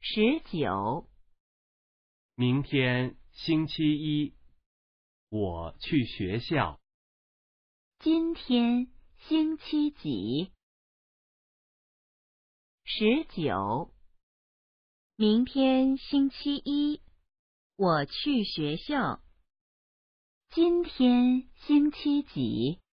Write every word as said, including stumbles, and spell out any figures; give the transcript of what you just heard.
十九， 明天星期一，我去学校。 今天星期几？十九，明天星期一，我去学校。今天星期几？